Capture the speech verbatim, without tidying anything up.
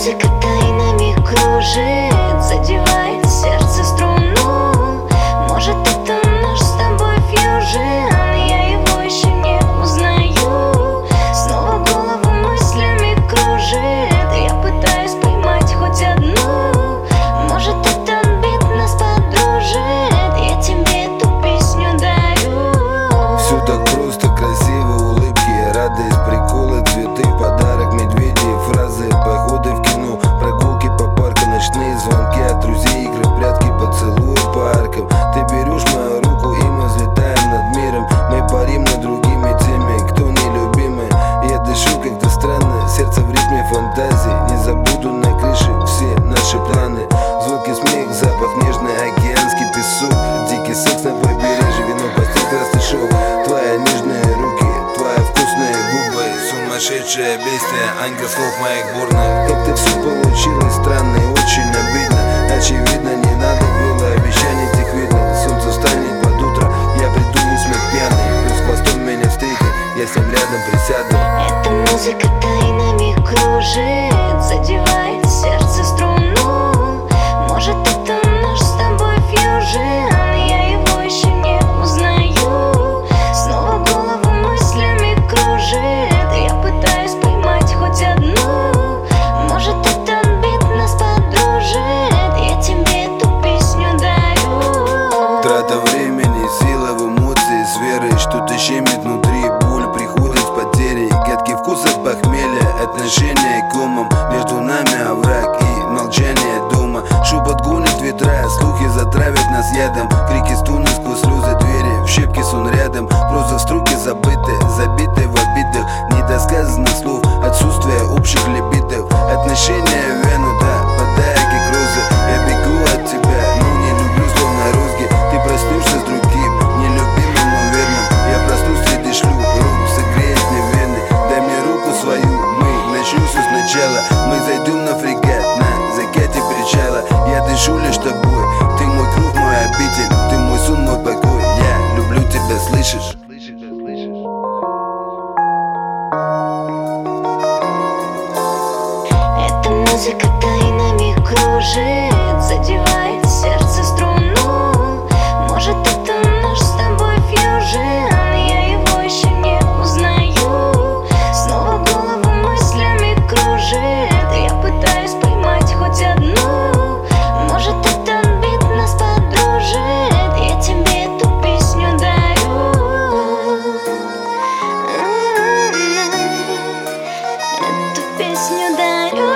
музыка тайнами кружит, задевает сердце струну. Может, это наш с тобой фьюжн, я его еще не узнаю. Снова голову мыслями кружит, я пытаюсь поймать хоть одну. Может, этот бит нас подружит, я тебе эту песню дарю. Все так просто, красиво, улыбки, радость, приколы, цветы, подарок, медведи, фразы, походы в кино, прогулки по парку, ночные звонки от друзей, игры в прятки, поцелуи по аркам. Ты берешь мою руку, и мы взлетаем над миром. Мы парим над другими теми, кто нелюбимый. Я дышу как-то странно, сердце в ритме фантазии. Не забуду на крыше все наши планы. Звуки, смех, запах, нежный океанский песок, дикий секс на побережье, вино, постель, красный шелк. Твои нежные руки, твои вкусные губы, сумасшедшее бестия, ангел слов моих бурных. Как-то все получилось странно и очень обидно. Очевидно, не надо было обещаний тех видно. Солнце встанет под утро, я приду и смех пьяный. Плюс хвостом меня встретит, я с ним рядом присяду. Эта музыка тайнами кружит, задевает сердце струну. Может, это наш с тобой фьюжн, я его еще не узнаю. Снова голову мыслями кружит, я пытаюсь поймать хоть одну. Может, этот бит нас подружит, я тебе эту песню дарю. Трата времени, сила в эмоции, с верой, что-то щемит внутри, боль приходит с потерей. Гадкий вкус от похмелья, отношения к комам, между нами овраг и молчание дома. Шепот гонит ветра, слухи затравят нас ядом. Крики, стуны сквозь слезы, двери в щепки сон рядом. Проза в струке забытые, забитые в обидах. Недосказанных слов, отсутствие общих либидов. Отношения в вену, да, подарки грозы. Я бегу от тебя, но не люблю словно розги. Ты проснешься с другим, нелюбимым, но верным. Я проснусь среди шлюх, рук согреет мне вены. Дай мне руку свою, мы начнем все сначала. Мы зайдем на фрегат, на закате причала. Я дышу лишь тобой, ты мой круг, мой обитель. Ты мой сон, мой покой, я люблю тебя, слышишь? Эта музыка тайнами кружит, задевает сердце струну. Может, это наш с тобой фьюжн, я его еще не узнаю. Снова голову мыслями кружит, я пытаюсь поймать хоть одну. Может, этот бит нас подружит, я тебе эту песню дарю. Эту песню дарю.